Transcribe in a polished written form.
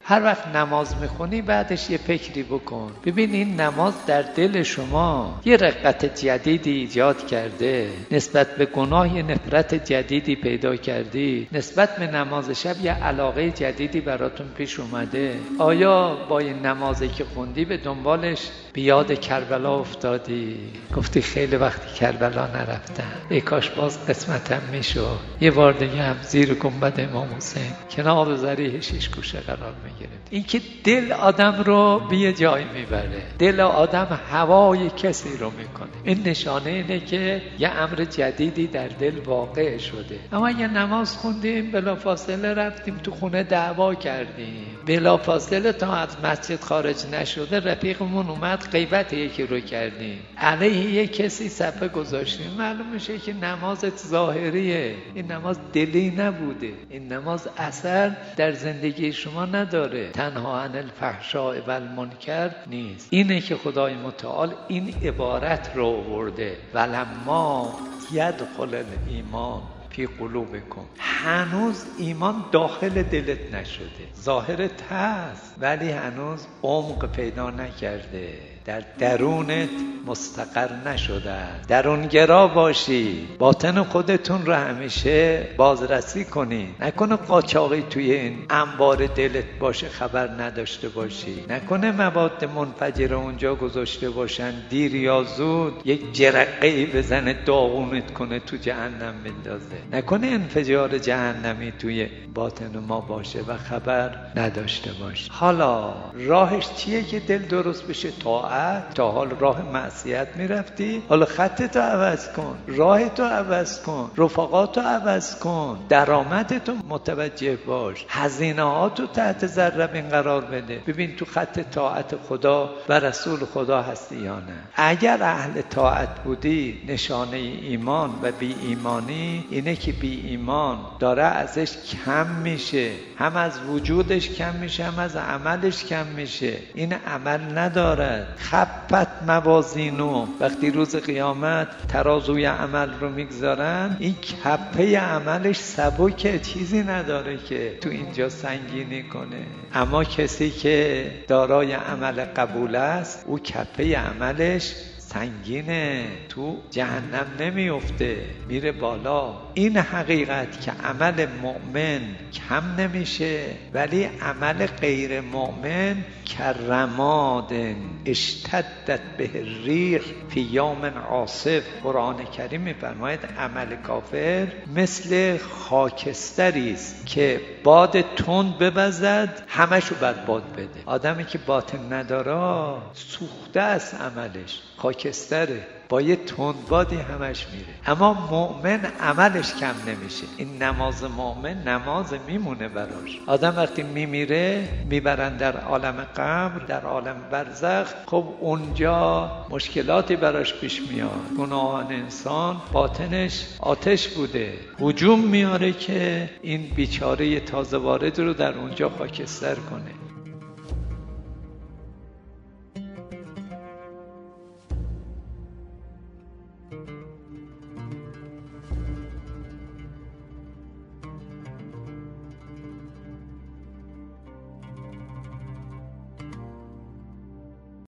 هر وقت نماز میخونی بعدش یه فکری بکن، ببین این نماز در دل شما یه رقت جدیدی ایجاد کرده، نسبت به گناه یه نفرت جدیدی پیدا کردی، نسبت به نماز شب یه علاقه جدیدی براتون پیش اومده. آیا با این نمازی که خوندی به دنبالش بیاد کربلا افتادی؟ گفتی خیلی وقتی کربلا نرفتم، ای کاش باز قسمتم میشد یه بار دیگه هم زیر گنبد امام حسین کنار ذریح شش گوشه قرار میگیرم. این که دل آدم رو به یه جای میبره، دل آدم هوای کسی رو میکنه. این نشانه اینه که یه امر جدیدی در دل واقع شده. اما یه نماز خوندیم بلافاصله رفتیم تو خونه دعوا کردیم، بلافاصله تا از مسجد خارج نشده رفیقمون اومد غیبت یکی رو کردیم، علیه یک کسی صفحه گذاشتیم، معلوم میشه که نمازت ظاهریه، این نماز دلی نبوده، این نماز اثر در زندگی شما نداره، تنها عن الفحشاء و المنکر نیست. اینه که خدای متعال این عبارت رو آورده ولما یدخل الایمان فی قلوبکم. هنوز ایمان داخل دلت نشده، ظاهرت هست ولی هنوز عمق پیدا نکرده، در درونت مستقر نشده. درونگرا باشی، باطن خودتون رو همیشه بازرسی کنی، نکنه قاچاقی توی این انبار دلت باشه خبر نداشته باشی، نکنه مواد منفجره اونجا گذاشته باشن دیر یا زود یک جرقه‌ای بزنه داغونت کنه تو جهنم بندازه، نکنه انفجار جهنمی توی باطن ما باشه و خبر نداشته باشه. حالا راهش چیه که دل درست بشه؟ تا حال راه معصیت میرفتی، حالا خطتو عوض کن، راهتو عوض کن، رفقاتو عوض کن، درآمدتو متوجه باش، هزینه‌هاتو تحت ذره بین قرار بده، ببین تو خط طاعت خدا و رسول خدا هستی یا نه. اگر اهل طاعت بودی نشانه ایمان و بی ایمانی اینه که بی ایمان داره ازش کم میشه، هم از وجودش کم میشه هم از عملش کم میشه. این عمل ندارد. خفت موازینو، وقتی روز قیامت ترازوی عمل رو میگذارن این کفه عملش سبکه، چیزی نداره که تو اینجا سنگینی کنه. اما کسی که دارای عمل قبول است او کفه عملش سنگینه، تو جهنم نمیفته، میره بالا. این حقیقت که عمل مؤمن کم نمیشه ولی عمل غیر مؤمن کرماد اشتدت به الریح فی یوم عاصف. قرآن کریم میفرماید عمل کافر مثل خاکستری است که باد تند بوزد همشو بر باد بده. آدمی که باطن نداره سوخته است، عملش خاکستره، با یه تندبادی همش میره. اما مؤمن عملش کم نمیشه. این نماز مؤمن نماز میمونه براش. آدم وقتی میمیره میبرن در عالم قبر، در عالم برزخ، خب اونجا مشکلاتی براش پیش میاد. گناهان انسان باطنش آتش بوده، هجوم میاره که این بیچاره تازه وارد رو در اونجا خاکستر کنه.